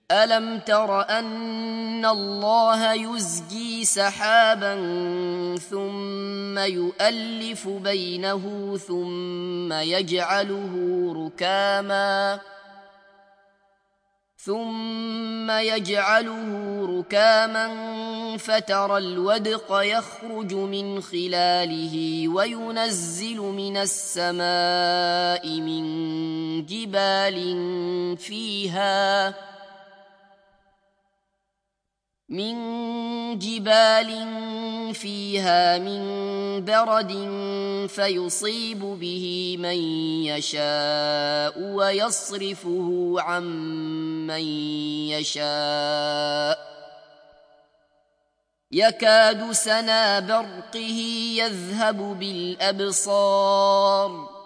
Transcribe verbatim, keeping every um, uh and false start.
ألم تر أن الله يزجي سحابا ثم يؤلف بينه ثم يجعله ركاما ثم يجعله ركاما فترى الودق يخرج من خلاله وينزل من السماء من جبال فيها من جبال فيها من برد فيصيب به من يشاء ويصرفه عن من يشاء يكاد سنا برقه يذهب بالأبصار